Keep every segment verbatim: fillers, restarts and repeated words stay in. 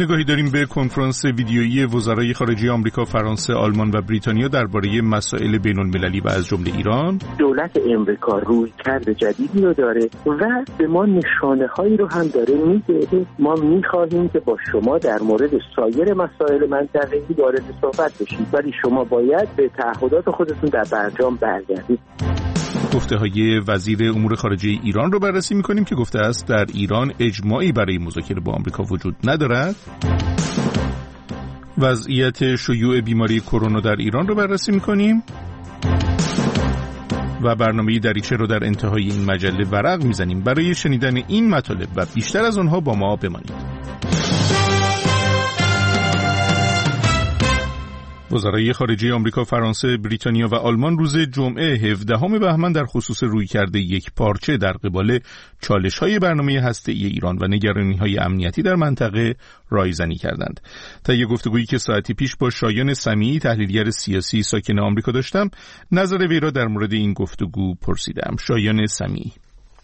نگاهی داریم به کنفرانس ویدیویی وزرای خارجه آمریکا، فرانسه، آلمان و بریتانیا درباره مسائل بین‌المللی و از جمله ایران. دولت امریکا رویکرد جدیدی رو داره و به ما نشانه‌هایی رو هم داره میده. ما می‌خواهیم که با شما در مورد سایر مسائل منطقه‌ای وارد صحبت بشید، ولی شما باید به تعهدات خودتون در برجام برگردید. گفته‌های وزیر امور خارجه ایران رو بررسی می‌کنیم که گفته است در ایران اجماعی برای مذاکره با آمریکا وجود ندارد. وضعیت شیوع بیماری کرونا در ایران رو بررسی می‌کنیم و برنامه دریچه رو در انتهای این مجله ورق می‌زنیم. برای شنیدن این مطالب و بیشتر از آنها با ما بمانید. وزرای خارجه آمریکا، فرانسه، بریتانیا و آلمان روز جمعه هفدهم بهمن در خصوص رویکرد یک پارچه در قبال چالش‌های برنامه هسته‌ای ایران و نگرانی‌های امنیتی در منطقه رایزنی کردند. طی گفتگویی که ساعتی پیش با شایان سمیعی، تحلیلگر سیاسی ساکن آمریکا داشتم، نظر وی را در مورد این گفتگو پرسیدم. شایان سمیعی: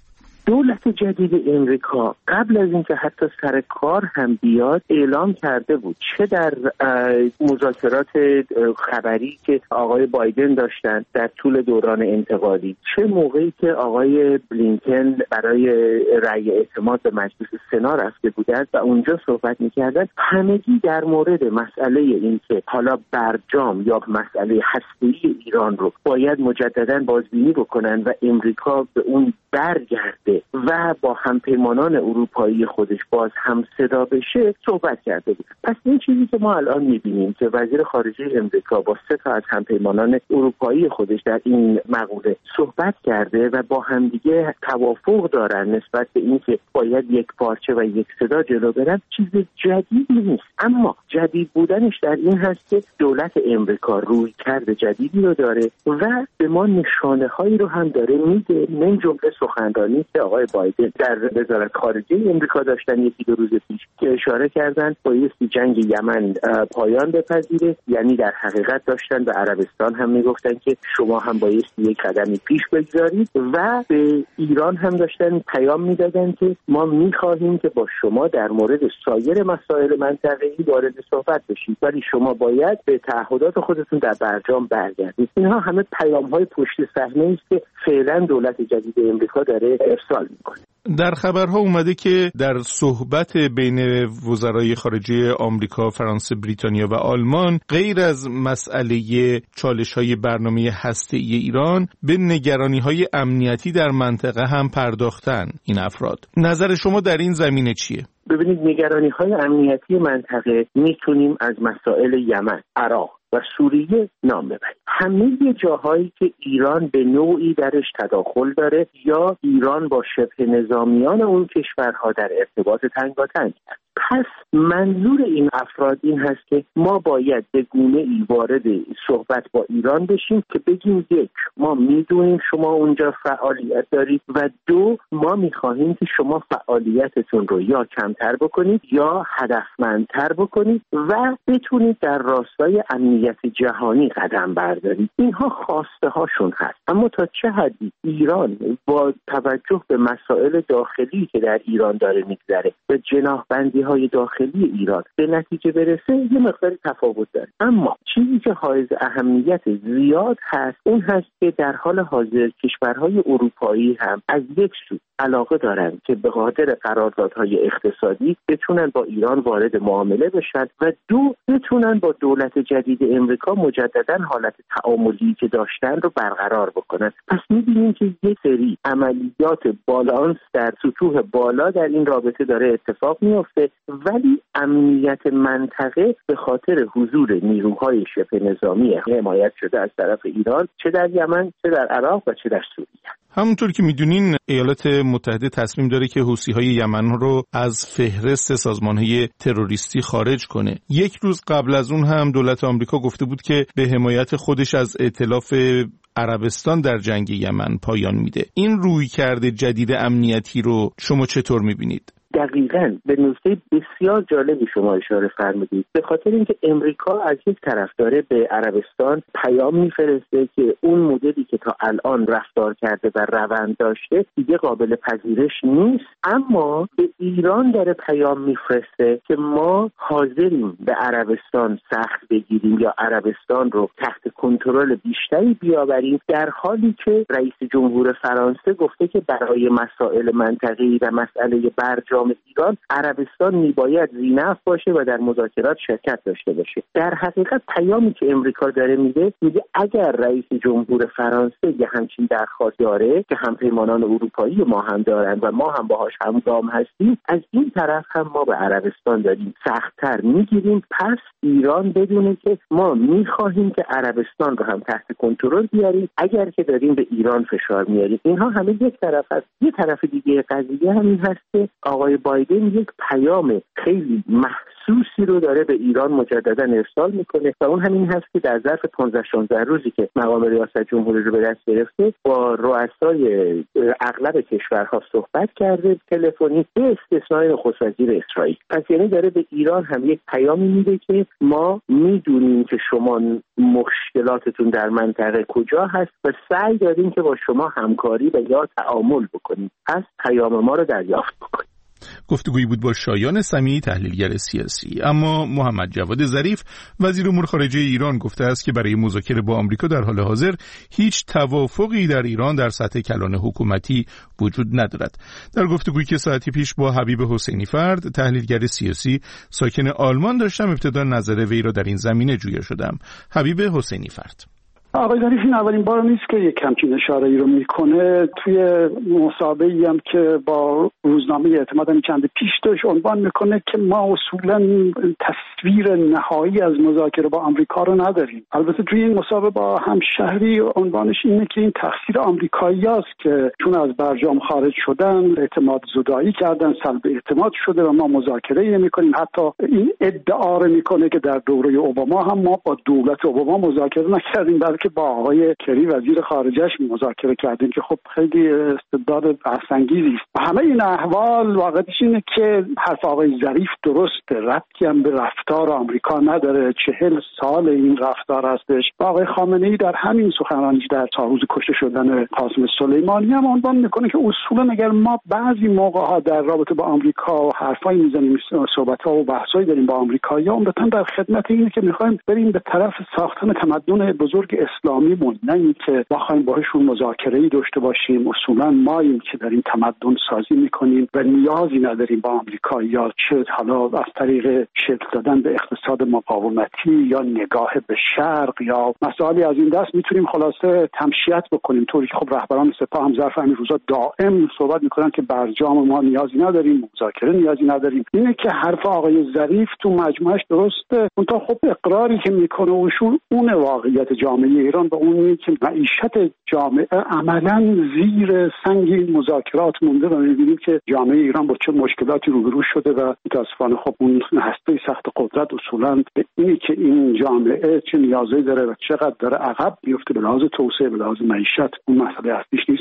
دولت جدید امریکا قبل از اینکه حتی سر کار هم بیاد اعلام کرده بود، چه در مذاکرات خبری که آقای بایدن داشتن در طول دوران انتقالی، چه موقعی که آقای بلینکن برای رأی اعتماد به مجلس سنا رفته بودند و اونجا صحبت می‌کردند، همگی در مورد مسئله این که حالا برجام یا مسئله هسته‌ای ایران رو باید مجدداً بازبینی بکنن و امریکا به اون برگرده و با همپیمانان اروپایی خودش باز هم صدا بشه صحبت کرده بود. پس این چیزی که ما الان می‌بینیم که وزیر خارجه امریکا با سه تا از همپیمانان اروپایی خودش در این مقوله صحبت کرده و با همدیگه توافق دارن نسبت به اینکه باید یک پارچه و یک صدا جلو برن، چیز جدیدی نیست. اما جدید بودنش در این هست که دولت امریکا رویکرد جدیدی رو داره و به ما نشانه‌هایی رو هم داره میده، من جمله سخنرانی که آقای بایدن در وزارت خارجه امریکا داشتن یکی دو روز پیش که اشاره کردن بایستی جنگ یمن پایان بپذیره، یعنی در حقیقت داشتن به عربستان هم میگفتن که شما هم بایستی یک قدمی پیش بگذارید و به ایران هم داشتن پیام میدادن که ما میخواهیم که با شما در مورد سایر مسائل منطقه‌ای وارد صحبت بشید، ولی شما باید به تعهدات خودتون در برجام برگردید. اینها همه پیام‌های پشت صحنه است که فعلا دولت جدید امریکا داره ارسال میکنه. در خبرها اومده که در صحبت بین وزرای خارجه آمریکا، فرانسه، بریتانیا و آلمان غیر از مسئله چالش‌های برنامه هسته‌ای ایران به نگرانی‌های امنیتی در منطقه هم پرداختن این افراد. نظر شما در این زمینه چیه؟ ببینید، نگرانی‌های امنیتی منطقه میتونیم از مسائل یمن، عراق و سوریه نام ببریم. همه جاهایی که ایران به نوعی درش تداخل داره یا ایران با شبه نظامیان اون کشورها در ارتباط تنگاتنگ است. پس منظور این افراد این هست که ما باید به گونه‌ای وارد صحبت با ایران بشیم که بگیم یک، ما میدونیم شما اونجا فعالیت دارید و دو، ما میخواهیم که شما فعالیتتون رو یا کمتر بکنید یا هدفمندتر بکنید و بتونید در راستای امنیت جهانی قدم بردارید. اینها خواسته هاشون هست. اما تا چه حدی ایران با توجه به مسائل داخلی که در ایران داره میگذره و جناحبندی های داخلی ایران به نتیجه برسه یه مقدار تفاوت داره. اما چیزی که حائز اهمیت زیاد هست اون هست که در حال حاضر کشورهای اروپایی هم از یک سو علاقه دارن که به خاطر قراردادهای اقتصادی بتونن با ایران وارد معامله بشن و دو، بتونن با دولت جدید امریکا مجددا حالت تعاملی که داشتن رو برقرار بکنن. پس می‌بینیم که یک سری عملیات بالانس در سطوح بالا در این رابطه داره اتفاق میفته، ولی امنیت منطقه به خاطر حضور نیروهای شبه نظامی حمایت شده از طرف ایران، چه در یمن، چه در عراق و چه در سوریه. همونطور که میدونین ایالات متحده تصمیم داره که حوثی‌های یمن رو از فهرست سازمان‌های تروریستی خارج کنه. یک روز قبل از اون هم دولت آمریکا گفته بود که به حمایت خودش از ائتلاف عربستان در جنگ یمن پایان میده. این رویکرد جدید امنیتی رو شما چطور میبینید؟ دقیقاً به نکته بسیار جالبی شما اشاره فرمودید، به خاطر اینکه امریکا از یک طرف داره به عربستان پیام میفرسته که اون مدلی که تا الان رفتار کرده و روند داشته دیگه قابل پذیرش نیست، اما به ایران داره پیام میفرسته که ما حاضریم به عربستان سخت بگیریم یا عربستان رو تحت کنترل بیشتری بیاوریم، در حالی که رئیس جمهور فرانسه گفته که برای مسائل منطقه‌ای و مسئله برجام ایران عربستان میباید ذی‌نفع باشه و در مذاکرات شرکت داشته باشه. در حقیقت پیامی که امریکا داره میده میگه اگر رئیس جمهور فرانسه یه همچین درخواست داره که همپیمانان اروپایی ما هم دارن و ما هم باهاش همگام هستیم، از این طرف هم ما به عربستان داریم سخت‌تر میگیریم، پس ایران بدونه که ما میخواهیم که عربستان رو هم تحت کنترل بیاریم اگر که داریم به ایران فشار میاریم. اینها همه یک طرف هست. یه طرف دیگه قضیه همین هست که آقای بایدن یک پیام خیلی محسوسی رو داره به ایران مجددا ارسال میکنه و اون همین هست که در ظرف پانزده شانزده روزی که مقام ریاست جمهوری رو به دست گرفته با رؤسای اغلب کشورها صحبت کرده تلفنی، به استثنای نخست وزیر اسرائیل. پس یعنی داره به ایران هم یک پیامی میده که ما میدونیم که شما مشکلاتتون در منطقه کجا هست و سعی داریم که با شما همکاری و یا تعامل بکنیم، پس پیام ما رو دریافت بکنیم. گفتگویی بود با شایان سمیعی، تحلیلگر سیاسی. اما محمد جواد ظریف وزیر امور خارجه ایران گفته است که برای مذاکره با آمریکا در حال حاضر هیچ توافقی در ایران در سطح کلان حکومتی وجود ندارد. در گفتگویی که ساعتی پیش با حبیب حسینی فرد، تحلیلگر سیاسی ساکن آلمان داشتم، ابتدا نظر وی را در این زمینه جویا شدم. حبیب حسینی فرد: آقای ظریف این اولین بار نیست که یک همچین اشاره ای رو میکنه. توی مصاحبه‌ای هم که با روزنامه اعتماد هم چند پیش داشت عنوان میکنه که ما اصولا تصویر نهایی از مذاکره با آمریکا رو نداریم. البته توی این مصاحبه با همشهری عنوانش اینه که این تقصیر آمریکایی‌است که چون از برجام خارج شدن اعتماد زدایی کردن، سلب اعتماد شده و ما مذاکره نمی‌کنیم. حتی این ادعا رو میکنه که در دوره اوباما هم ما با دولت اوباما مذاکره نکردیم، بلکه با آقای کری وزیر خارجه‌اش مذاکره کردیم که خب خیلی استعداد بحث‌انگیزی است. و همه این احوال واقعیتش اینه که حرف آقای ظریف درسته، ربطی هم به رفتار آمریکا نداره. چهل سال این رفتار هستش. و آقای خامنه‌ای در همین سخنرانی در چهار روز کشته شدن قاسم سلیمانی هم عنوان میکنه که اصولا اگر ما بعضی موقع‌ها در رابطه با آمریکا حرفایی میزنیم، صحبت‌ها و بحثایی داریم با آمریکایی‌ها، عمدتاً در خدمت اینه که می‌خوایم بریم به طرف ساختن تمدن بزرگ اسلامی مون، نه اینکه بخوایم باهاشون مذاکره‌ای داشته باشیم. اصولا ماییم که داریم تمدن سازی میکنیم و نیازی نداریم با آمریکا، یا چه حالا از طریق شکل دادن به اقتصاد مقاومتی یا نگاه به شرق یا مسائلی از این دست میتونیم خلاصه تمشیت بکنیم، طوری که خب رهبران سپاه هم ظرف همین روزا دائم صحبت میکنن که برجام ما نیازی نداریم، مذاکره نیازی نداریم. اینه که حرف آقای ظریف تو مجموعش درسته، اون تا خب اقراری که میکنه وشون اون واقعیت جامعه ایران به اون که معیشت جامعه عملاً زیر سنگ این مذاکرات مونده و می‌بینیم که جامعه ایران با چه مشکلاتی روبرو شده و متأسفانه خب اون هسته سخت قدرت اصولاً به اینی که این جامعه چه نیازی داره و چقدر داره عقب میفته به لحاظ توسعه، به لحاظ معیشت، اون مسئله اصلیش نیست.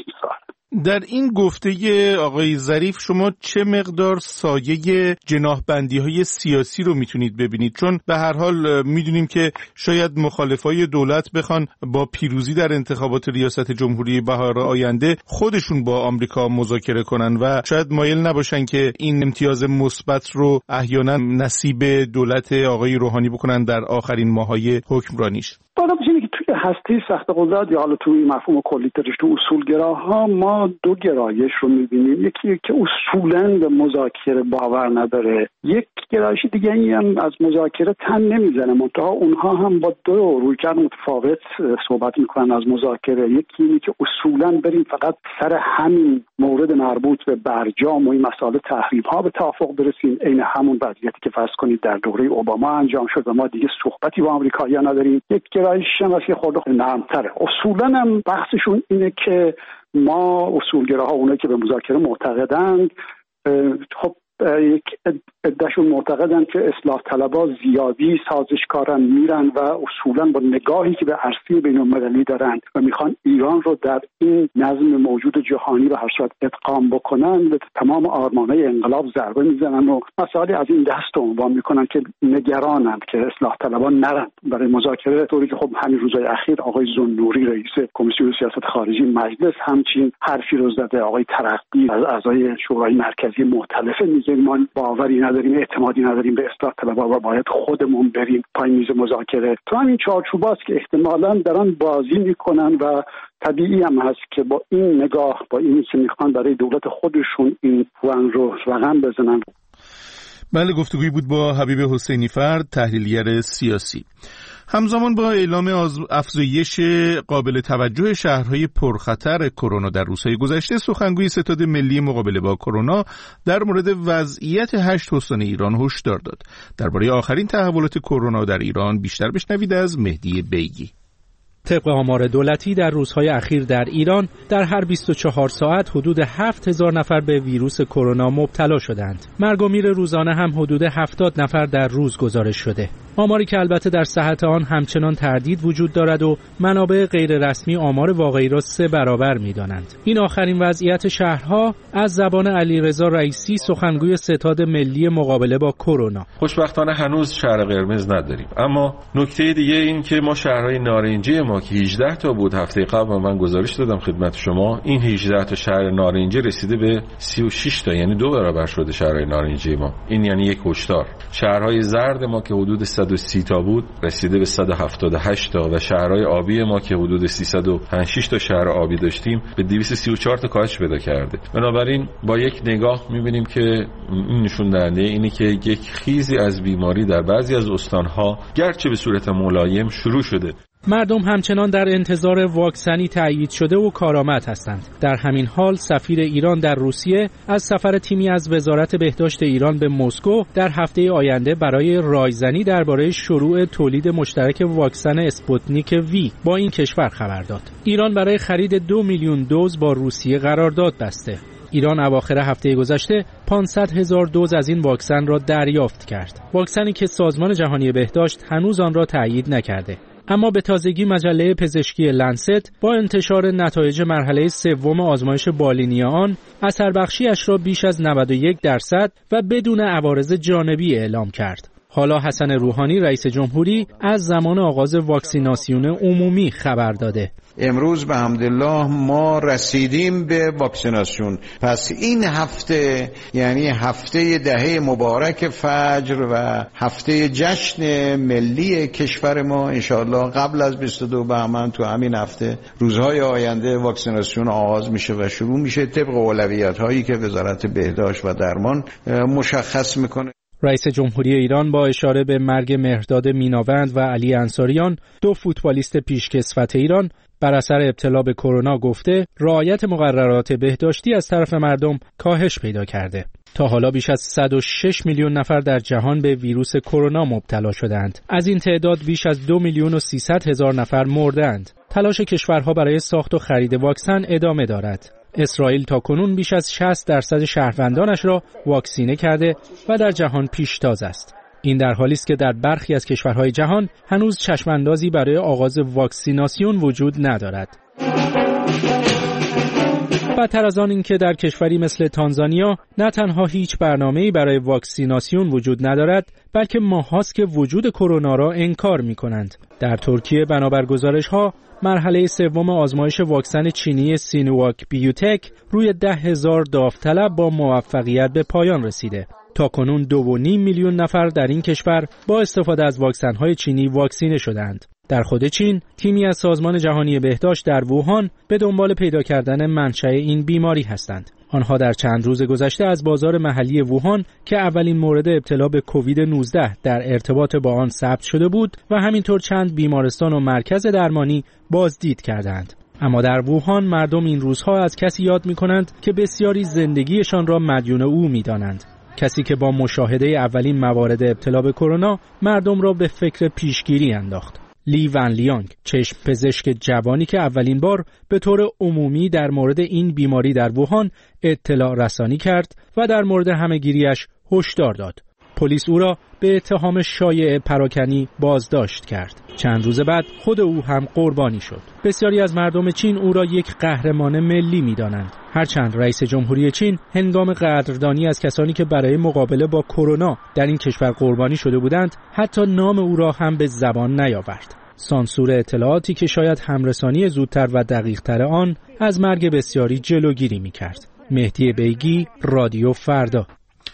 در این گفته آقای ظریف شما چه مقدار سایه جناح‌بندی‌های سیاسی رو میتونید ببینید؟ چون به هر حال میدونیم که شاید مخالفای دولت بخوان با پیروزی در انتخابات ریاست جمهوری بهار آینده خودشون با آمریکا مذاکره کنن و شاید مایل نباشن که این امتیاز مثبت رو احیانا نصیب دولت آقای روحانی بکنن در آخرین ماه‌های حکمرانیش. بالا بچینی که توی هسته سخت قدرت یا حالا توی مفهوم کلی ترش تو اصولگراها ما دو گرایش رو می‌بینیم. یکی که اصولاً به مذاکره باور نداره، یک گرایش دیگه ای هم از مذاکره تن نمیزنه، منتها اونها هم با دو رویکرد متفاوت صحبت میکنن از مذاکره. یکی اینه که اصولاً بریم فقط سر همین مورد مربوط به برجام و این مسائل تحریم‌ها به توافق برسیم، عین همون وضعیتی که فرض کنید در دوره اوباما انجام شد و ما دیگه صحبتی با آمریکایی‌ها نداریم. یک گرایش هم واسه خورده نرم‌تره. اصولاً هم بحثشون اینه که ما اصولگراها، اونایی که به مذاکره معتقدند، خب یک عدهشون معتقدن که اصلاح طلبها زیادی سازشکارن، میرن و اصولا با نگاهی که به عرصه بین‌المللی دارن و میخوان ایران رو در این نظم موجود جهانی به هر صورت ادغام بکنن، به تمام آرمانهای انقلاب ضربه میزنن و مسائلی از این دست عنوان میکنن که نگرانند که اصلاح طلبها نرن برای مذاکره. طوری که خب همین روزهای اخیر آقای ذوالنوری رئیس کمیسیون سیاست خارجی مجلس همچین حرفی رو زده، آقای ترقی از اعضای شورای مرکزی مختلفه میگه ما باوری نداریم، اعتمادی نداریم به اصلاح طلبها و باید خودمون بریم پای میز مذاکره. تو همین چارچوباست که احتمالاً دارن بازی میکنن و طبیعی هم هست که با این نگاه، با اینی که میخوان برای دولت خودشون این پوان رو رقم بزنن. بله، گفتگویی بود با حبیب حسینی فرد، تحلیلگر سیاسی. همزمان با اعلام افزایش قابل توجه شهرهای پرخطر کرونا در روزهای گذشته، سخنگوی ستاد ملی مقابله با کرونا در مورد وضعیت هشت استان ایران هشدار داد. درباره آخرین تحولات کرونا در ایران بیشتر بشنوید از مهدی بیگی. طبق آمار دولتی در روزهای اخیر در ایران در هر بیست و چهار ساعت حدود هفت هزار نفر به ویروس کرونا مبتلا شدند. مرگ و میر روزانه هم حدود هفتاد نفر در روز گزارش شده. آماری که البته در صحت آن همچنان تردید وجود دارد و منابع غیر رسمی آمار واقعی را سه برابر می‌دانند. این آخرین وضعیت شهرها از زبان علیرضا رئیسی، سخنگوی ستاد ملی مقابله با کرونا. خوشبختانه هنوز شهر قرمز نداریم، اما نکته دیگه این که ما شهرهای نارنجی ما که هجده تا بود، هفته قبل من گزارش دادم خدمت شما، این هجده تا شهر نارنجی رسیده به سی و شش تا، یعنی دو برابر شده شهرهای نارنجی ما. این یعنی یک هشدار. شهرهای زرد ما که حدود صد و سی تا بود رسیده به صد و هفتاد و هشت تا و شهرهای آبی ما که حدود سیصد و پنجاه و شش تا شهر آبی داشتیم به دویست و سی و چهار تا کاهش پیدا کرده. بنابراین با یک نگاه می‌بینیم که این نشون دهنده اینه که یک خیزی از بیماری در بعضی از استان‌ها گرچه به صورت ملایم شروع شده. مردم همچنان در انتظار واکسنی تأیید شده و کارآمد هستند. در همین حال سفیر ایران در روسیه از سفر تیمی از وزارت بهداشت ایران به مسکو در هفته آینده برای رایزنی درباره شروع تولید مشترک واکسن اسپوتنیک وی با این کشور خبر داد. ایران برای خرید دو میلیون دوز با روسیه قرارداد بسته. ایران اواخر هفته گذشته پانصد هزار دوز از این واکسن را دریافت کرد. واکسنی که سازمان جهانی بهداشت هنوز آن را تأیید نکرده. اما به تازگی مجله پزشکی لنست با انتشار نتایج مرحله سوم آزمایش بالینی آن اثر بخشیش را بیش از نود و یک درصد و بدون عوارض جانبی اعلام کرد. حالا حسن روحانی رئیس جمهوری از زمان آغاز واکسیناسیون عمومی خبر داده. امروز به حمدالله ما رسیدیم به واکسیناسیون. پس این هفته یعنی هفته دهه مبارک فجر و هفته جشن ملی کشور ما، انشاءالله قبل از بیست و دو بهمن تو همین هفته روزهای آینده واکسیناسیون آغاز میشه و شروع میشه طبق اولویت هایی که وزارت بهداشت و درمان مشخص میکنه. رئیس جمهوری ایران با اشاره به مرگ مهرداد میناوند و علی انصاریان، دو فوتبالیست پیشکسوت ایران، بر اثر ابتلا به کرونا گفته رعایت مقررات بهداشتی از طرف مردم کاهش پیدا کرده. تا حالا بیش از صد و شش میلیون نفر در جهان به ویروس کرونا مبتلا شدند. از این تعداد بیش از دو میلیون و سیصد هزار نفر مردند. تلاش کشورها برای ساخت و خرید واکسن ادامه دارد. اسرائیل تاکنون بیش از شصت درصد شهروندانش را واکسینه کرده و در جهان پیشتاز است. این در حالی است که در برخی از کشورهای جهان هنوز چشماندازی برای آغاز واکسیناسیون وجود ندارد. بدتر از آن این که در کشوری مثل تانزانیا نه تنها هیچ برنامه‌ای برای واکسیناسیون وجود ندارد، بلکه ماهاست که وجود کرونا را انکار می‌کنند. در ترکیه بنابر گزارش‌ها مرحله سوم آزمایش واکسن چینی سینوواک بیوتک روی ده هزار داوطلب با موفقیت به پایان رسیده. تاکنون دو و نیم میلیون نفر در این کشور با استفاده از واکسن‌های چینی واکسینه شدند. در خود چین، تیمی از سازمان جهانی بهداشت در ووهان به دنبال پیدا کردن منشأ این بیماری هستند. آنها در چند روز گذشته از بازار محلی ووهان که اولین مورد ابتلا به کووید نوزده در ارتباط با آن ثبت شده بود و همینطور چند بیمارستان و مرکز درمانی بازدید کردند. اما در ووهان مردم این روزها از کسی یاد می‌کنند که بسیاری زندگیشان را مدیون او می‌دانند. کسی که با مشاهده اولین موارد ابتلا به کرونا مردم را به فکر پیشگیری انداخت. لی ون لیانگ، چشم پزشک جوانی که اولین بار به طور عمومی در مورد این بیماری در ووهان اطلاع رسانی کرد و در مورد همه‌گیریش هشدار داد. پلیس او را به اتهام شایع پراکنی بازداشت کرد. چند روز بعد خود او هم قربانی شد. بسیاری از مردم چین او را یک قهرمان ملی می‌دانند. هرچند رئیس جمهوری چین هنگام قدردانی از کسانی که برای مقابله با کرونا در این کشور قربانی شده بودند، حتی نام او را هم به زبان نیاورد. سانسور اطلاعاتی که شاید همرسانی زودتر و دقیق‌تر آن از مرگ بسیاری جلوگیری می‌کرد. مهدی بیگی، رادیو فردا.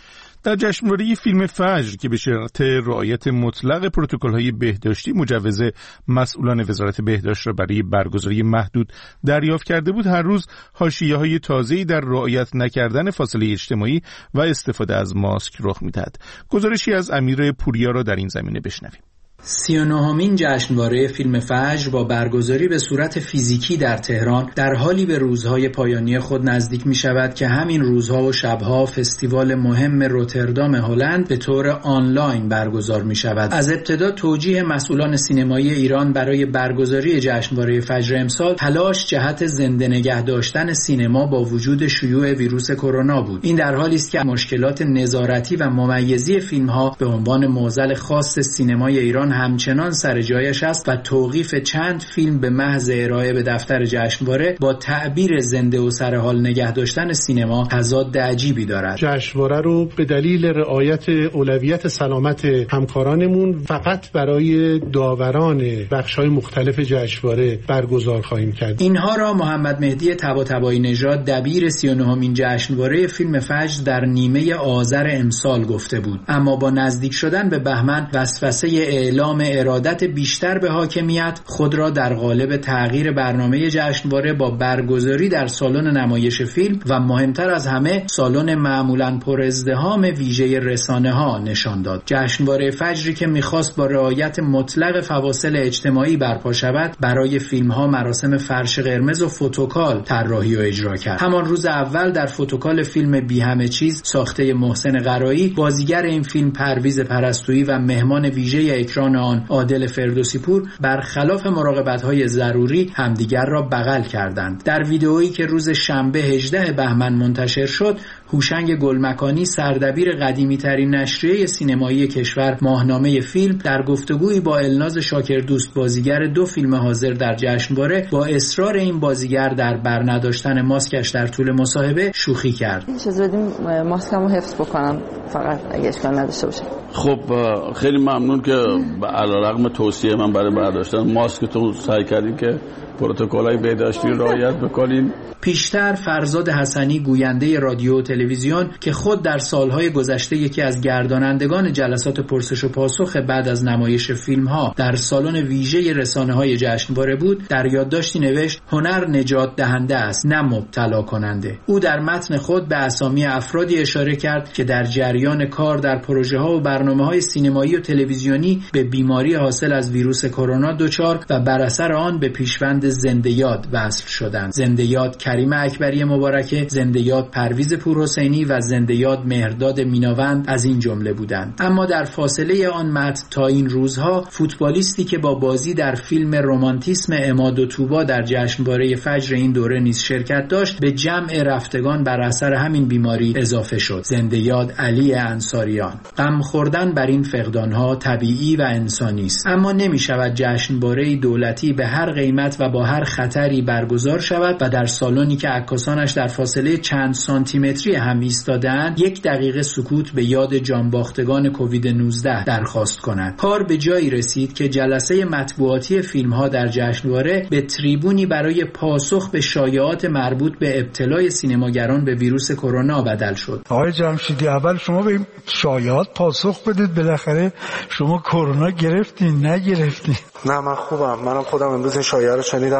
در جشنواره فیلم فجر که به شرط رعایت مطلق پروتکل‌های بهداشتی مجوز مسئولان وزارت بهداشت را برای برگزاری محدود دریافت کرده بود، هر روز حاشیه‌های تازه‌ای در رعایت نکردن فاصله اجتماعی و استفاده از ماسک رخ می‌دهد. گزارشی از امیر پوریا را در این زمینه بشنویم. سی و نهمین جشنواره فیلم فجر با برگزاری به صورت فیزیکی در تهران در حالی به روزهای پایانی خود نزدیک می شود که همین روزها و شبها فستیوال مهم روتردام هلند به طور آنلاین برگزار می شود. از ابتدا توجیه مسئولان سینمایی ایران برای برگزاری جشنواره فجر امسال تلاش جهت زنده نگه داشتن سینما با وجود شیوع ویروس کرونا بود. این در حالی است که مشکلات نظارتی و ممیزی فیلم‌ها به عنوان معضل خاص سینمای ایران همچنان سر جایش است و توقیف چند فیلم به محض ارائه به دفتر جشنواره با تعبیر زنده و سرحال نگه داشتن سینما تضاد عجیبی دارد. جشنواره رو به دلیل رعایت اولویت سلامت همکارانمون فقط برای داوران بخش‌های مختلف جشنواره برگزار خواهیم کرد. اینها را محمد مهدی طباطبایی نژاد دبیر سی و نهمین جشنواره فیلم فجر در نیمه آذر امسال گفته بود، اما با نزدیک شدن به بهمن وسوسه اعلام ارادت بیشتر به حاکمیت خود را در قالب تغییر برنامه جشنواره با برگزاری در سالن نمایش فیلم و مهمتر از همه سالن معمولاً پر ازدحام ویژه رسانه‌ها نشان داد. جشنواره فجری که می‌خواست با رعایت مطلق فواصل اجتماعی برپا شود، برای فیلم‌ها مراسم فرش قرمز و فوتوکال طراحی و اجرا کرد. همان روز اول در فوتوکال فیلم بی همه چیز ساخته محسن قرایی، بازیگر این فیلم پرویز پرستویی و مهمان ویژه اکران آن عادل فردوسی پور برخلاف مراقبت‌های ضروری همدیگر را بغل کردند. در ویدئویی که روز شنبه هجدهم بهمن منتشر شد، هوشنگ گلمکانی سردبیر قدیمی‌ترین نشریه سینمایی کشور ماهنامه فیلم در گفتگویی با الناز شاکردوست بازیگر دو فیلم حاضر در جشنواره با اصرار این بازیگر در برنداشتن ماسکش در طول مصاحبه شوخی کرد. اجازه بدیم ماسکمو حفظ بکنم فقط اگه اشکال نداشته باشه. خب خیلی ممنون که علیرغم توصیه من برای برداشتن ماسکتون سعی کردین که پروتکل‌های بهداشتی رو رعایت بکنین. پیشتر فرزاد حسنی گوینده رادیو و تلویزیون که خود در سالهای گذشته یکی از گردانندگان جلسات پرسش و پاسخ بعد از نمایش فیلم‌ها در سالن ویژه رسانه‌های جشنواره بود، در یادداشتی نوشت هنر نجات دهنده است نه مبتلا کننده. او در متن خود به اسامی افرادی اشاره کرد که در جریان کار در پروژه‌ها و برنامه‌های سینمایی و تلویزیونی به بیماری حاصل از ویروس کرونا دچار و بر اثر آن به پیشوند زنده یاد وصل شدند. زنده یاد کریم اکبری مبارکه، زنده یاد پرویز پورحسینی و زنده یاد مهرداد میناوند از این جمله بودند. اما در فاصله آن متن تا این روزها فوتبالیستی که با بازی در فیلم رمانتیسم عماد و طوبا در جشنواره فجر این دوره نیز شرکت داشت به جمع رفتگان بر اثر همین بیماری اضافه شد. زنده یاد علی انصاریان. غم خوردن بر این فقدانها طبیعی و انسانی است، اما نمی شود جشنواره دولتی به هر قیمت و با هر خطری برگزار شود و در سالنی که عکاسانش در فاصله چند سانتی متری هم ایستاده‌اند یک دقیقه سکوت به یاد جانباختگان کووید نوزده درخواست کنند. کار به جایی رسید که جلسه مطبوعاتی فیلم‌ها در جشنواره به تریبونی برای پاسخ به شایعات مربوط به ابتلای سینماگران به ویروس کرونا بدل شد. آقای جمشیدی، اول شما به این شایعات پاسخ بدید، بالاخره شما کرونا گرفتین نگرفتین؟ نه من خوبم، منم خودم امروز این شایعه رو شنیدم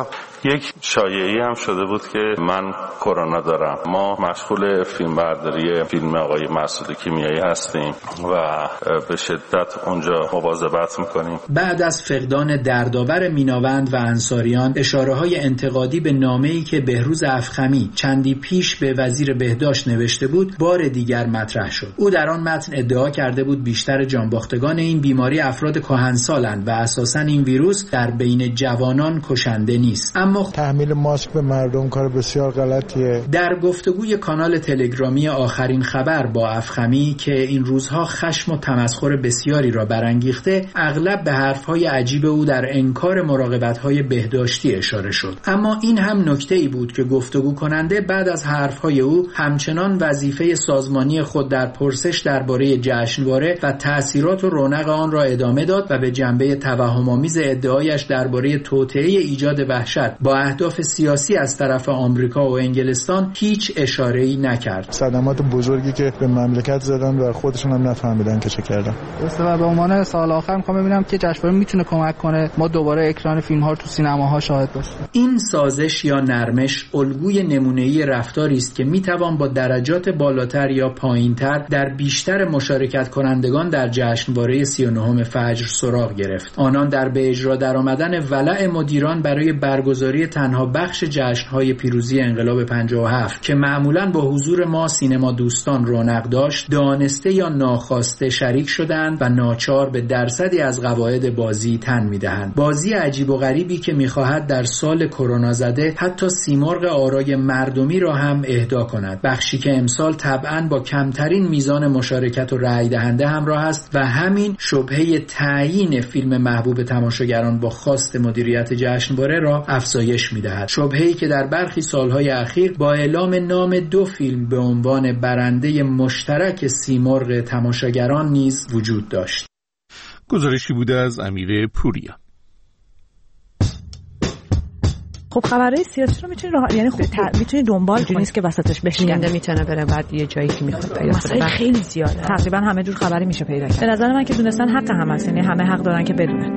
یک شایعی هم شده بود که من کرونا دارم. ما مشغول فیلم برداری فیلم آقای مسعود کیمیایی هستیم و به شدت اونجا مواظبت میکنیم. بعد از فقدان دردآور میناوند و انصاریان، اشاره‌های انتقادی به نامه‌ای که بهروز افخمی چندی پیش به وزیر بهداشت نوشته بود بار دیگر مطرح شد. او در آن متن ادعا کرده بود بیشتر جانباختگان این بیماری افراد کهنسالند و اساساً این ویروس در بین جوانان کشنده نیست. اما تحمیل ماسک به مردم کار بسیار غلطیه. در گفتگوی کانال تلگرامی آخرین خبر با افخمی که این روزها خشم و تمسخر بسیاری را برانگیخته، اغلب به حرفهای عجیب او در انکار مراقبت‌های بهداشتی اشاره شد. اما این هم نکته‌ای بود که گفتگو کننده بعد از حرفهای او همچنان وظیفه سازمانی خود در پرسش درباره جشنواره و تأثیرات و رونق آن را ادامه داد و به جنبه توهم‌آمیز ادعایش درباره توطئه ایجاد وحشت با اهداف سیاسی از طرف آمریکا و انگلستان هیچ اشاره‌ای نکرد. صدمات بزرگی که به مملکت زدن و خودشون هم نفهمیدن که چه کردن. و به عنوان سال آخر می‌خوام ببینم که جشنواره میتونه کمک کنه ما دوباره اکران فیلم‌ها رو تو سینماها شاهد باشیم. این سازش یا نرمش الگوی نمونه‌ای رفتاری است که میتوان با درجات بالاتر یا پایینتر در بیشتر مشارکت کنندگان در جشنواره سی و نهم فجر سراغ گرفت. آنان در به اجرا درآمدن ولع مدیران برای برگزاری تنها بخش جشن‌های پیروزی انقلاب پنجاه و هفت که معمولاً با حضور ما سینما دوستان رونق داشت، دانسته یا ناخواسته شریک شدند و ناچار به درصدی از قواعد بازی تن می‌دهند. بازی عجیب و غریبی که می‌خواهد در سال کرونا زده حتی سیمرغ آرای مردمی را هم اهدا کند. بخشی که امسال طبعاً با کمترین میزان مشارکت و رأی دهنده همراه است و همین شبهه تعیین فیلم محبوب تماشاگران با خواست مدیریت جشنواره را افزایش می‌دهد. شبهه‌ای که در برخی سال‌های اخیر با اعلام نام دو فیلم به عنوان برنده مشترک سیمرغ تماشاگران نیز وجود داشت. گزارشی بوده از امیر پوریا. خب خبرهای سیاسی رو میتونی راه... یعنی خب ت... میتونی دنبال کنی، نیست که وسطش بشینه، میتونه بره بعد یه جایی که میخواد پیدا کنه. خیلی زیاده، تقریبا همه جور خبری میشه پیدا کرد. به نظر من که دونستن حق هم هست، یعنی همه حق دارن که بدونن.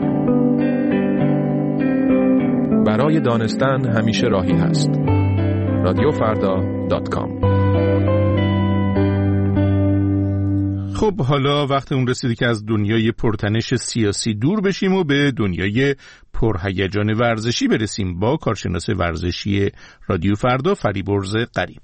برای دانستن همیشه راهی هست. رادیو فردا دات کام. خب حالا وقت اون رسیده که از دنیای پرتنش سیاسی دور بشیم و به دنیای پرهیجان ورزشی برسیم با کارشناس ورزشی رادیو فردا فریبرز قریب.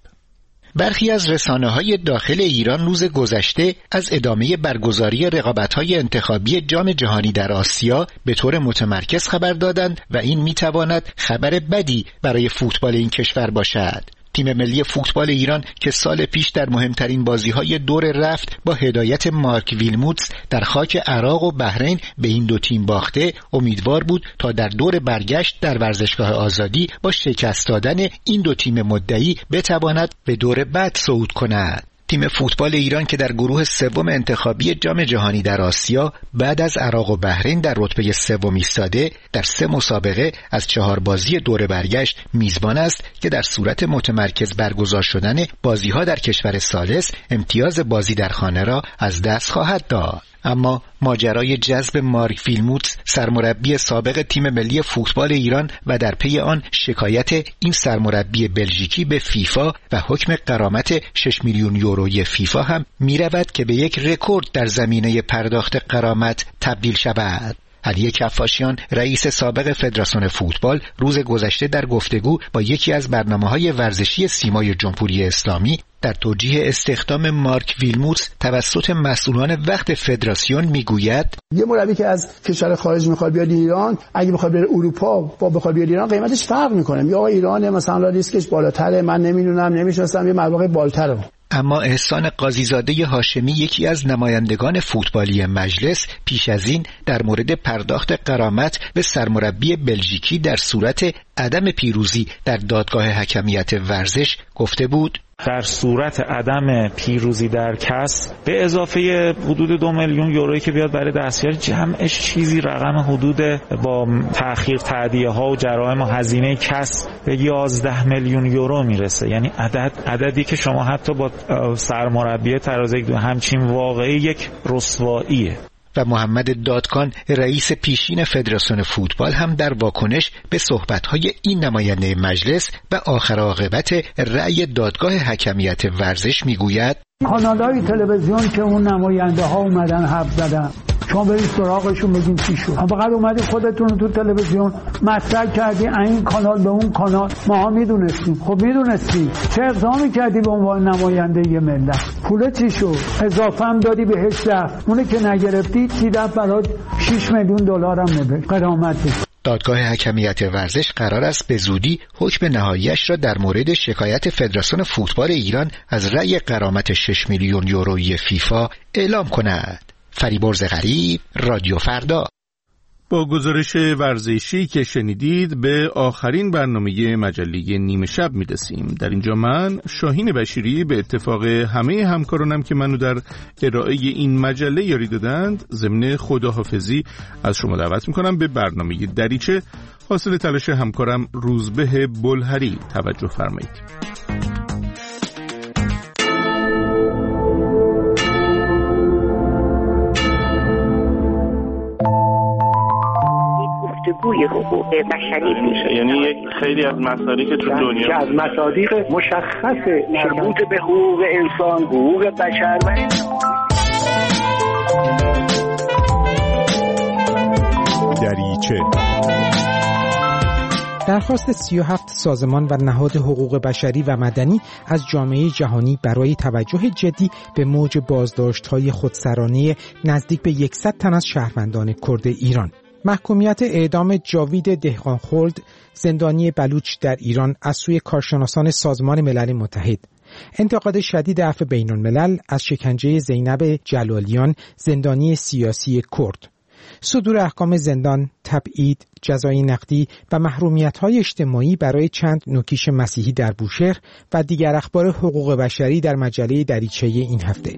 برخی از رسانه‌های داخل ایران روز گذشته از ادامه برگزاری رقابت‌های انتخابی جام جهانی در آسیا به طور متمرکز خبر دادند و این می‌تواند خبر بدی برای فوتبال این کشور باشد. تیم ملی فوتبال ایران که سال پیش در مهمترین بازی‌های دور رفت با هدایت مارک ویلموتس در خاک عراق و بحرین به این دو تیم باخته، امیدوار بود تا در دور برگشت در ورزشگاه آزادی با شکست دادن این دو تیم مدعی بتواند به دور بعد صعود کند. تیم فوتبال ایران که در گروه سوم انتخابی جام جهانی در آسیا بعد از عراق و بحرین در رتبه سوم ایستاده، در سه مسابقه از چهار بازی دور برگشت میزبان است که در صورت متمرکز برگزار شدن بازی‌ها در کشور ثالث امتیاز بازی در خانه را از دست خواهد داد. اما ماجرای جذب مارک ویلموتس سرمربی سابق تیم ملی فوتبال ایران و در پی آن شکایت این سرمربی بلژیکی به فیفا و حکم غرامت شش میلیون یورویی فیفا هم می‌رود که به یک رکورد در زمینه پرداخت غرامت تبدیل شود. علی کفاشیان رئیس سابق فدراسیون فوتبال روز گذشته در گفتگو با یکی از برنامه‌های ورزشی سیمای جمهوری اسلامی در توجیه استخدام مارک ویلموتس توسط مسئولان وقت فدراسیون میگوید یه مربی که از کشور خارج میخواد بیاد ایران، اگه بخواد بره اروپا با بخواد بیاد ایران قیمتش فرق میکنه. یا ایران مثلا ریسکش بالاتره، من نمیدونم نمیشناسم، یه مبلغ بالاتره. اما احسان قاضیزاده هاشمی یکی از نمایندگان فوتبالی مجلس پیش از این در مورد پرداخت غرامت به سرمربی بلژیکی در صورت عدم پیروزی در دادگاه حکمیت ورزش گفته بود در صورت عدم پیروزی در کسب به اضافه حدود دو میلیون یورویی که بیاد برای دستیار، جمعش چیزی رقم حدود با تأخیر تعدیه ها و جرایم و هزینه کسب به یازده میلیون یورو میرسه. یعنی عدد عددی که شما حتی با سرمربی تراز همچین واقعی یک رسواییه. و محمد دادکان رئیس پیشین فدراسیون فوتبال هم در واکنش به صحبت‌های این نماینده مجلس و آخر عاقبت رأی دادگاه حکمیت ورزش میگوید کانال‌های تلویزیون که اون نماینده ها اومدن حرف زدن، شما برید سراغشون بگین چی شد. فقط اومدی خودتون تو تلویزیون مطرح کردی این کانال به اون کانال، ماها میدونستیم. خب میدونستی چه اقدامی کردی به عنوان نماینده یه ملت؟ پول چی شد؟ اضافه هم دادی بهش رفت، اونه که نگرفتی چی رفت برات شش میلیون دلار هم نبود. قرامتی. دادگاه حکمیت ورزش قرار است به زودی حکم نهاییش را در مورد شکایت فدراسیون فوتبال ایران از رأی غرامت شش میلیون یورویی فیفا اعلام کند. فریبرز غریب، رادیو فردا. با گزارش ورزشی که شنیدید به آخرین برنامه مجله نیمه شب میرسیم. در اینجا من شاهین بشیری به اتفاق همه همکارانم که منو در ارائه این مجله یاری دادند ضمن خداحافظی از شما دعوت میکنم به برنامه دریچه حاصل تلاش همکارم روزبه بلهری توجه فرمایید. گوی حقوق بشری میشه، یعنی یک خیلی از مصادیق که تو دنیا که از مصادیق مشخص مربوط به حقوق انسان، حقوق بشر و دریچه. درخواست سی و هفت سازمان و نهاد حقوق بشری و مدنی از جامعه جهانی برای توجه جدی به موج بازداشت‌های خودسرانه نزدیک به صد تن از شهروندان کرد ایران. محکومیت اعدام جاوید دهقانخلد، زندانی بلوچ در ایران از سوی کارشناسان سازمان ملل متحد. انتقاد شدید عفو بین الملل از شکنجه زینب جلالیان، زندانی سیاسی کرد. صدور احکام زندان، تبعید، جزای نقدی و محرومیت‌های اجتماعی برای چند نوکیش مسیحی در بوشهر و دیگر اخبار حقوق بشری در مجله دریچه این هفته.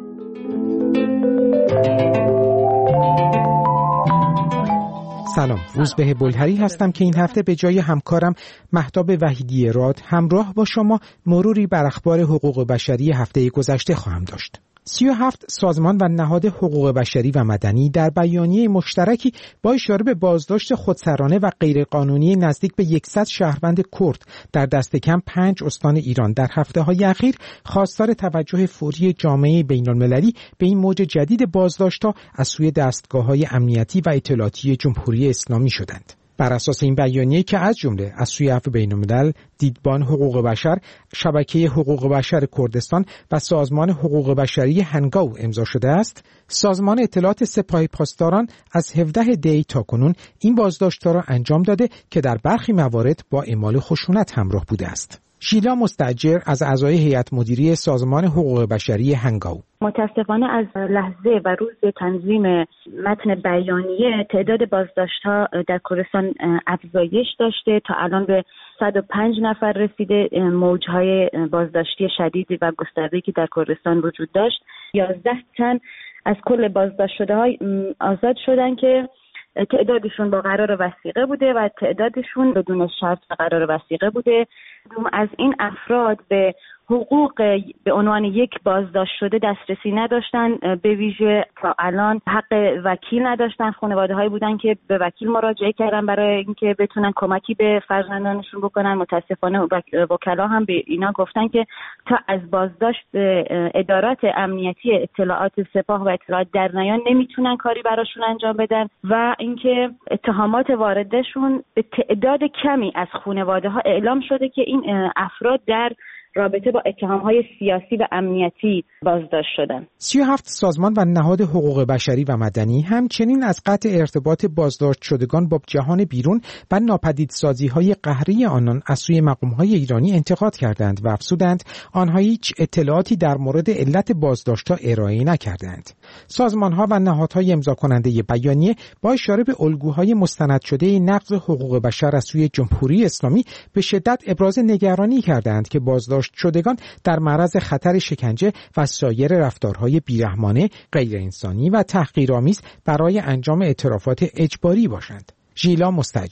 سلام، روزبه بلهری هستم که این هفته به جای همکارم مهتاب وحیدی راد همراه با شما مروری بر اخبار حقوق بشری هفته گذشته خواهم داشت. سی و هفت سازمان و نهاد حقوق بشری و مدنی در بیانیه مشترکی با اشاره به بازداشت خودسرانه و غیرقانونی نزدیک به صد شهروند کرد در دست کم پنج استان ایران در هفته‌های اخیر خواستار توجه فوری جامعه بین‌المللی به این موج جدید بازداشت‌ها از سوی دستگاه‌های امنیتی و اطلاعاتی جمهوری اسلامی شدند. بر اساس این بیانیه که از جمله از سوی عفو بین‌الملل، دیدبان حقوق بشر، شبکه حقوق بشر کردستان و سازمان حقوق بشری هنگاو امضا شده است، سازمان اطلاعات سپاه پاسداران از هفدهم دی تا کنون این بازداشت‌ها را انجام داده که در برخی موارد با اعمال خشونت همراه بوده است. شیلا مستاجر از اعضای هیئت مدیره سازمان حقوق بشری هنگاو: متاسفانه از لحظه و روز تنظیم متن بیانیه تعداد بازداشت‌ها در کردستان افزایش داشته، تا الان به صد و پنج نفر رسیده. موج‌های بازداشتی شدید و گسترده‌ای که در کردستان وجود داشت، یازده تن از کل بازداشت شده‌ها آزاد شدن که تعدادشون با قرار وثیقه بوده و تعدادشون بدون شرط قرار وثیقه بوده. از این افراد به حقوق به عنوان یک بازداشت شده دسترسی نداشتن، به ویژه تا الان حق وکیل نداشتن. خانواده‌هایی بودن که به وکیل مراجعه کردن برای اینکه بتونن کمکی به فرزندانشون بکنن. متاسفانه وکلا هم به اینا گفتن که تا از بازداشت ادارات امنیتی اطلاعات سپاه و اطلاعات در نیان نمیتونن کاری براشون انجام بدن و اینکه اتهامات واردشون به تعداد کمی از خانواده‌ها اعلام شده که این افراد در رابطه با اتهام‌های سیاسی و امنیتی بازداشت شدن. سی و هفت سازمان و نهاد حقوق بشری و مدنی همچنین از قطع ارتباط بازداشت شدگان با جهان بیرون و ناپدیدسازی‌های قهری آنان از سوی مقام‌های ایرانی انتقاد کردند و افزودند آنها هیچ اطلاعاتی در مورد علت بازداشت‌ها ارائه نکردند. سازمان‌ها و نهادهای امضا کننده بیانیه با اشاره به الگوهای مستند شده نقض حقوق بشر از سوی جمهوری اسلامی به شدت ابراز نگرانی کردند که بازداشت شدگان در معرض خطر شکنجه و سایر رفتارهای بیرحمانه، غیر انسانی و تحقیرآمیز برای انجام اعترافات اجباری باشند. ژیلا مستاجر: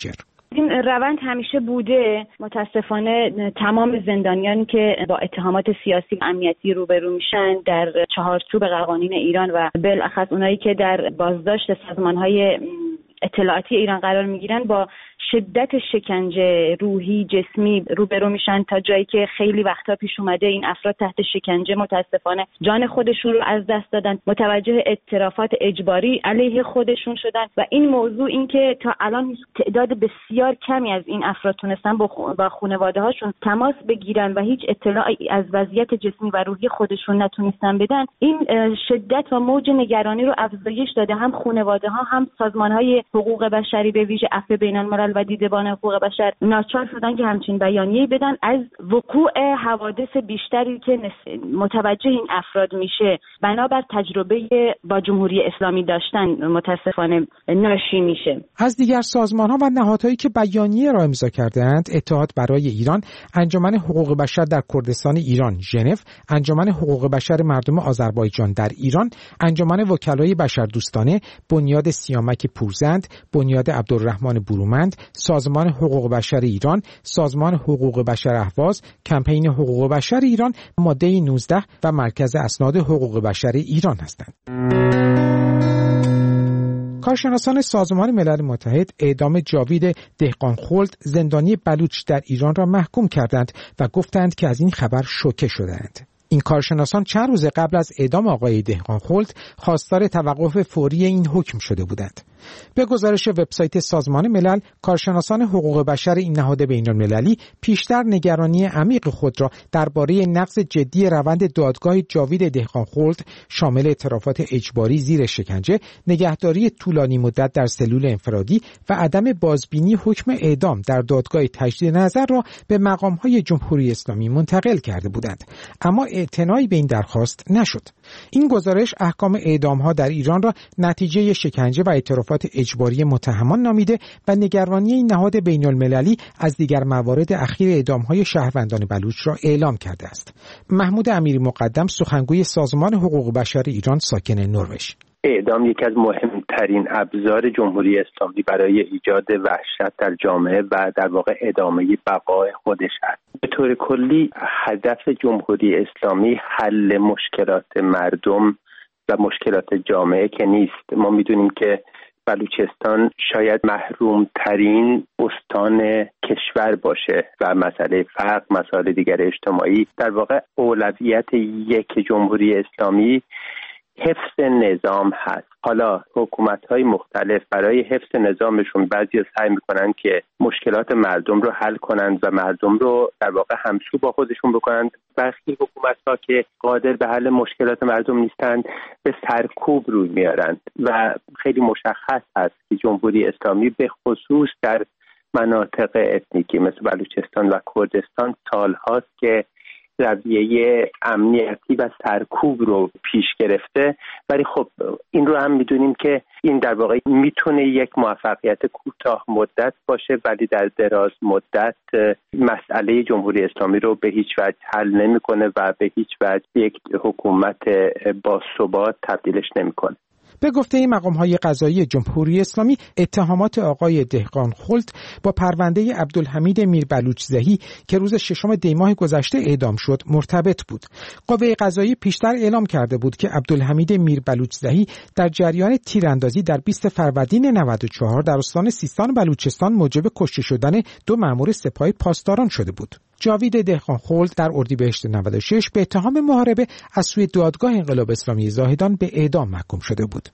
این روند همیشه بوده. متاسفانه تمام زندانیانی که با اتهامات سیاسی و امنیتی روبرو میشن در چهارچوب قوانین ایران و بالاخص اونایی که در بازداشت سازمان‌های اطلاعاتی ایران قرار میگیرن با شدت شکنجه روحی جسمی روبرو میشن، تا جایی که خیلی وقتا پیش اومده این افراد تحت شکنجه متاسفانه جان خودشون رو از دست دادن، متوجه اعترافات اجباری علیه خودشون شدن و این موضوع این که تا الان تعداد بسیار کمی از این افراد تونستن با خانواده هاشون تماس بگیرن و هیچ اطلاعی از وضعیت جسمی و روحی خودشون نتونستن بدن، این شدت و موج نگرانی رو افزایش داده. هم خانواده ها هم سازمان های حقوق بشری به ویژه عفو بین‌الملل و دیدبان حقوق بشر ناچار شدن که همچین بیانیه‌ای بدن از وقوع حوادث بیشتری که متوجه این افراد میشه بنابر تجربه با جمهوری اسلامی داشتن متاسفانه ناشی میشه. از دیگر سازمان‌ها و نهادهایی که بیانیه را امضا کرده‌اند، اتحاد برای ایران، انجمن حقوق بشر در کردستان ایران ژنو، انجمن حقوق بشر مردم آذربایجان در ایران، انجمن وکلای بشردوستانه، بنیاد سیامک پورزند، بنیاد عبدالرحمن برومند، سازمان حقوق بشر ایران، سازمان حقوق بشر اهواز، کمپین حقوق بشر ایران، ماده نوزده و مرکز اسناد حقوق بشر ایران هستند. کارشناسان سازمان ملل متحد اعدام جاوید دهقانخلد زندانی بلوچ در ایران را محکوم کردند و گفتند که از این خبر شوکه شدند. این کارشناسان چند روز قبل از اعدام آقای دهقانخلد خواستار توقف فوری این حکم شده بودند. به گزارش وبسایت سازمان ملل، کارشناسان حقوق بشر این نهاد بین‌المللی پیشتر نگرانی عمیق خود را درباره نقض جدی روند دادگاه جاوید دهقانخلد شامل اعترافات اجباری زیر شکنجه، نگهداری طولانی مدت در سلول انفرادی و عدم بازبینی حکم اعدام در دادگاه تجدید نظر را به مقام‌های جمهوری اسلامی منتقل کرده بودند، اما اعتنایی به این درخواست نشد. این گزارش احکام اعدام‌ها در ایران را نتیجه شکنجه و اعترافات اجباری متهمان نامیده و نگرانی این نهاد بین‌المللی از دیگر موارد اخیر اعدام‌های شهروندان بلوچ را اعلام کرده است. محمود امیری مقدم، سخنگوی سازمان حقوق بشر ایران ساکن نروژ: اعدام یکی از مهمترین ابزار جمهوری اسلامی برای ایجاد وحشت در جامعه و در واقع ادامه بقای خودش است. به طور کلی هدف جمهوری اسلامی حل مشکلات مردم و مشکلات جامعه که نیست. ما میدونیم که بلوچستان شاید محروم ترین استان کشور باشه و مسئله فقر، مسائل دیگر اجتماعی، در واقع اولویت یک جمهوری اسلامی حفظ نظام هست. حالا حکومت‌های مختلف برای حفظ نظامشون بعضی سعی می‌کنن که مشکلات مردم رو حل کنند و مردم رو در واقع همسو با خودشون بکنند. برخی حکومت‌ها که قادر به حل مشکلات مردم نیستند به سرکوب روی میارند و خیلی مشخص است که جمهوری اسلامی به خصوص در مناطق اتنیکی مثل بلوچستان و کردستان سال‌هاست که رویه امنیتی و سرکوب رو پیش گرفته، ولی خب این رو هم میدونیم که این در واقع میتونه یک موفقیت کوتاه مدت باشه، ولی در دراز مدت مسئله جمهوری اسلامی رو به هیچ وجه حل نمیکنه و به هیچ وجه یک حکومت با ثبات تبدیلش نمیکنه. به گفته مقام‌های قضایی جمهوری اسلامی، اتهامات آقای دهقانخلد با پرونده عبدالحمید میربلوچزهی که روز ششم دی ماه گذشته اعدام شد مرتبط بود. قوه قضایی پیشتر اعلام کرده بود که عبدالحمید میربلوچزهی در جریان تیراندازی در بیست فروردین نود و چهار در استان سیستان بلوچستان موجب کشته شدن دو مأمور سپاه پاسداران شده بود. جاوید دهقانخلد در اردیبهشت نود و شش به اتهام محاربه از سوی دادگاه انقلاب اسلامی زاهدان به اعدام محکوم شده بود.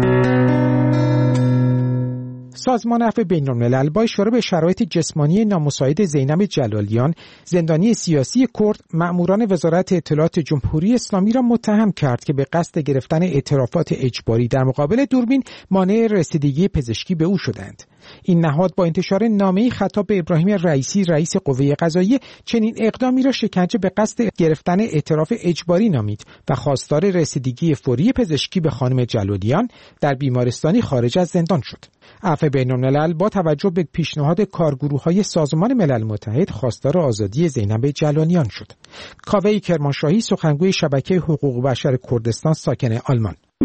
سازمان عفو بین‌الملل با اشاره به شرایط جسمانی نامساعد زینب جلالیان، زندانی سیاسی کرد، مأموران وزارت اطلاعات جمهوری اسلامی را متهم کرد که به قصد گرفتن اعترافات اجباری در مقابل دوربین مانع رسیدگی پزشکی به او شدند. این نهاد با انتشار نامه‌ای خطاب به ابراهیم رئیسی رئیس قوه قضاییه چنین اقدامی را شکنجه به قصد گرفتن اعتراف اجباری نامید و خواستار رسیدگی فوری پزشکی به خانم جلالیان در بیمارستانی خارج از زندان شد. عفو بین‌الملل با توجه به پیشنهاد کارگروه‌های سازمان ملل متحد خواستار آزادی زینب جلالیان شد. کاوه کرمانشاهی، سخنگوی شبکه حقوق بشر کردستان ساکن آلمان: موضوع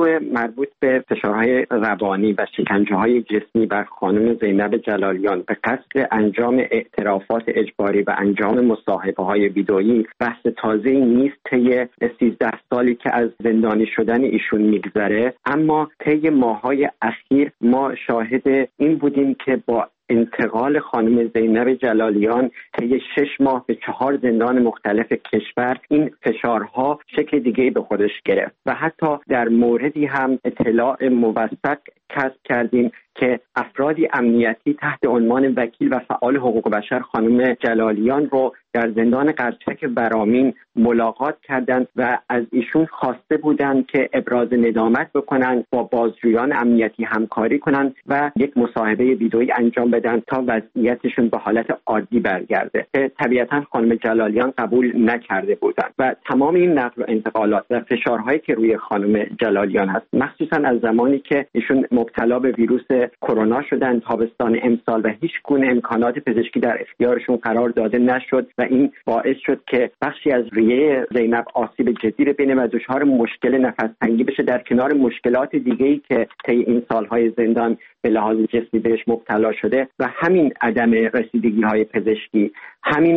موضوع مربوط به فشارهای روانی و شکنجه‌های جسمی بر خانم زینب جلالیان به قصد انجام اعترافات اجباری و انجام مصاحبه‌های ویدئویی بحث تازه‌ای نیست طی سیزده سالی که از زندانی شدن ایشون میگذره، اما طی ماه‌های اخیر ما شاهد این بودیم که با انتقال خانم زینب جلالیان طی شش ماه به چهار زندان مختلف کشور این فشارها شکل دیگه‌ای به خودش گرفت و حتی در موردی هم اطلاع موثق کسب کردیم که افرادی امنیتی تحت عنوان وکیل و فعال حقوق بشر خانم جلالیان رو در زندان قرچک برامین ملاقات کردند و از ایشون خواسته بودند که ابراز ندامت بکنند، با بازجویان امنیتی همکاری کنند و یک مصاحبه ویدئویی انجام بدن تا وضعیتشون به حالت عادی برگرده. طبیعتا خانم جلالیان قبول نکرده بودند و تمام این نقل و انتقالات و فشارهایی که روی خانم جلالیان هست، مخصوصا از زمانی که ایشون مبتلا به ویروس کرونا شدن تابستان امسال و هیچ گونه امکانات پزشکی در اختیارشون قرار داده نشد و این باعث شد که بخشی از ریه زینب آسیب جدی ببینه و دچار مشکل نفس تنگی بشه، در کنار مشکلات دیگه‌ای که طی این سالهای زندان به لحاظ جسمی بهش مبتلا شده و همین عدم رسیدگی‌های پزشکی، همین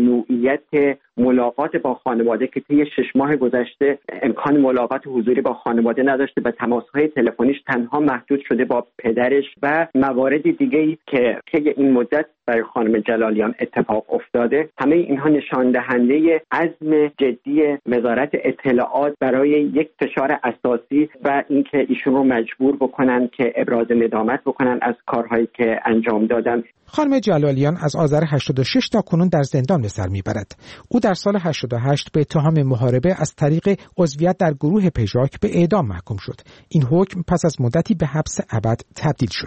ممنوعیت ملاقات با خانواده که طی شش ماه گذشته امکان ملاقات حضوری با خانواده نداشته و تماس‌های تلفنیش تنها محدود شده با پدرش و موارد دیگه‌ای که طی این مدت برای خانم جلالیان اتفاق افتاده، همه اینها نشان دهنده عزم جدی وزارت اطلاعات برای یک فشار اساسی و اینکه ایشون رو مجبور بکنن که ابراز ندامت بکنن از کارهایی که انجام دادن. خانم جلالیان از آذر هشتاد و شش تا کنون در زندان به سر میبرد. او در سال هشتاد و هشت به اتهام محاربه از طریق عضویت در گروه پژاک به اعدام محکوم شد. این حکم پس از مدتی به حبس ابد تبدیل شد.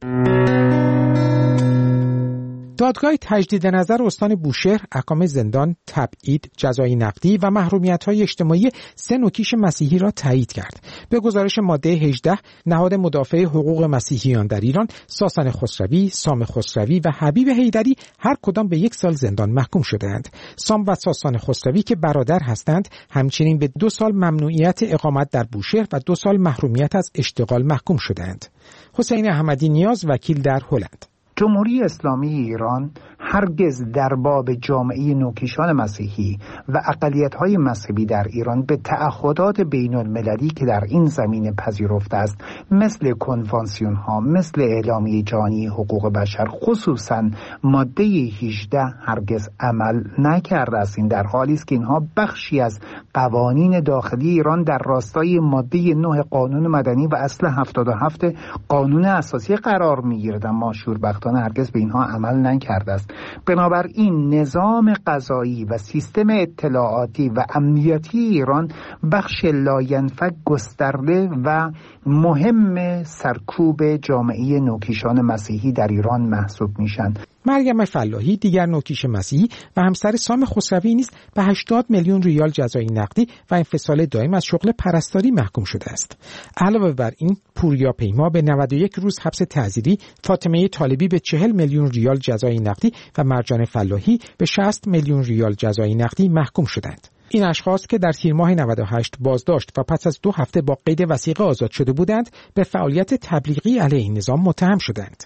دادگاه تجدید نظر استان بوشهر احکام زندان، تبعید، جزای نقدی و محرومیت‌های اجتماعی سه نوکیش مسیحی را تایید کرد. به گزارش ماده هجده، نهاد مدافع حقوق مسیحیان در ایران، ساسان خسروی، سام خسروی و حبیب حیدری هر کدام به یک سال زندان محکوم شده‌اند. سام و ساسان خسروی که برادر هستند، همچنین به دو سال ممنوعیت اقامت در بوشهر و دو سال محرومیت از اشتغال محکوم شده‌اند. حسین احمدی نیاز، وکیل در هلند. جمهوری اسلامی ایران هرگز در باب جامعه نوکیشان مسیحی و اقلیت‌های مذهبی در ایران به تعهدات بین‌المللی که در این زمینه پذیرفته است، مثل کنوانسیون‌ها، مثل اعلامیه جهانی حقوق بشر، خصوصاً ماده هجده، هرگز عمل نکرده است. این در حالی است که اینها بخشی از قوانین داخلی ایران در راستای ماده نه قانون مدنی و اصل هفتاد و هفت قانون اساسی قرار می‌گیرد، اما شوربختانه هرگز به اینها عمل نکرده است. بنابراین نظام قضایی و سیستم اطلاعاتی و امنیتی ایران بخش لاینفک گسترده و مهم سرکوب جامعه نوکیشان مسیحی در ایران محسوب میشن. مریم فلاحی، دیگر نوکیش مسیحی و همسر سام خسروی نیز به هشتاد میلیون ریال جزای نقدی و انفصال دائم از شغل پرستاری محکوم شده است. علاوه بر این، پوریا پیما به نود و یک روز حبس تعزیری، فاطمه طالبی به چهل میلیون ریال جزای نقدی و مرجان فلاحی به شصت میلیون ریال جزای نقدی محکوم شدند. این اشخاص که در تیر ماه نود و هشت بازداشت و پس از دو هفته با قید وثیقه آزاد شده بودند، به فعالیت تبلیغی علیه این نظام متهم شدند.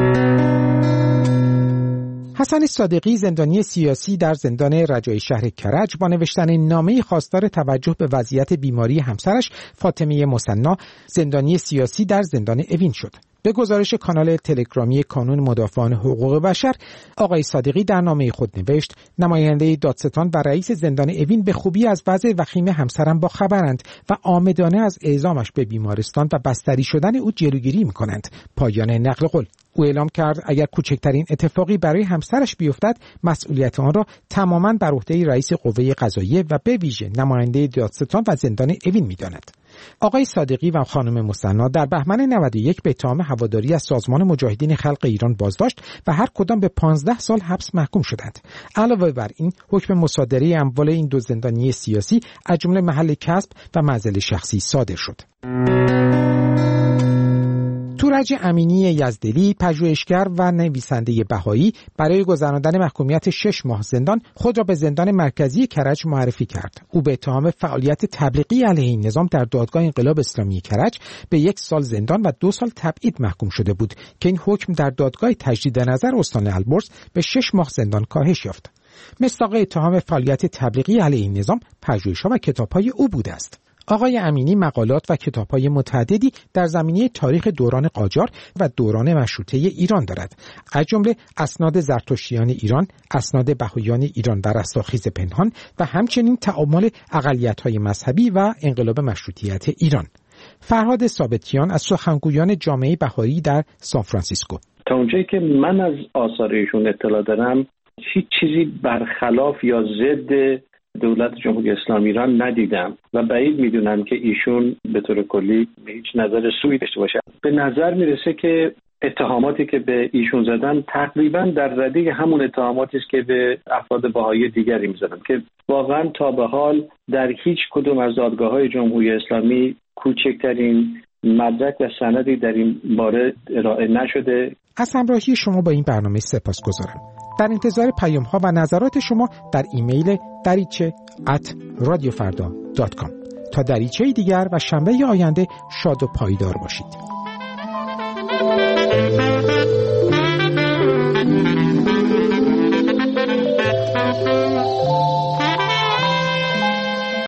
حسن صادقی، زندانی سیاسی در زندان رجایی شهر کرج، با نوشتن نامه خواستار توجه به وضعیت بیماری همسرش فاطمه مثنا، زندانی سیاسی در زندان اوین شد. به گزارش کانال تلگرامی کانون مدافعان حقوق بشر، آقای صادقی در نامه خود نوشت: نماینده دادستان و رئیس زندان اوین به خوبی از وضع وخیم همسرم با خبرند و عامدانه از اعزامش به بیمارستان و بستری شدن او جلوگیری می‌کنند. پایان نقل قول. او اعلام کرد اگر کوچکترین اتفاقی برای همسرش بیفتد، مسئولیت آن را تماما بر عهده رئیس قوه قضاییه و به ویژه نماینده دادستان و زندان اوین می‌داند. آقای صادقی و خانم مثنا در بهمن نود و یک به اتهام هواداری از سازمان مجاهدین خلق ایران بازداشت و هر کدام به پانزده سال حبس محکوم شدند. علاوه بر این، حکم مصادره اموال این دو زندانی سیاسی از جمله محل کسب و منزل شخصی صادر شد. تو تورج امینی یزدلی، پژوهشگر و نویسنده بهایی، برای گذراندن محکومیت شش ماه زندان خود را به زندان مرکزی کرج معرفی کرد. او به اتهام فعالیت تبلیغی علیه این نظام در دادگاه انقلاب اسلامی کرج به یک سال زندان و دو سال تبعید محکوم شده بود که این حکم در دادگاه تجدید نظر استان البرز به شش ماه زندان کاهش یافت. مصداق اتهام فعالیت تبلیغی علیه این نظام پژوهش‌ها و کتاب‌های او بوده است. آقای امینی مقالات و کتاب‌های متعددی در زمینه تاریخ دوران قاجار و دوران مشروطه ایران دارد، از جمله اسناد زرتشتیان ایران، اسناد بهاییان ایران و رستاخیز پنهان و همچنین تعامل اقلیت‌های مذهبی و انقلاب مشروطیت ایران. فرهاد ثابتیان از سخنگویان جامعه بهایی در سانفرانسیسکو: تا اونجایی که من از آثار ایشون اطلاع دارم، هیچ چیزی برخلاف یا ضد دولت جمهوری اسلامی ایران ندیدم و بعید میدونم که ایشون به طور کلی به هیچ نظر سوئی داشته باشه. به نظر میرسه که اتهاماتی که به ایشون زدن تقریبا در رده همون اتهاماتی است که به افراد بهایی دیگری میزدن که واقعا تا به حال در هیچ کدوم از دادگاه‌های جمهوری اسلامی کوچکترین مدرک و سندی در این باره ارائه نشده. از همراهی شما با این برنامه سپاسگزارم. در انتظار پیام ها و نظرات شما در ایمیل دریچه ات رادیو فردا دات کام. تا دریچه دیگر و شنبه آینده شاد و پایدار باشید.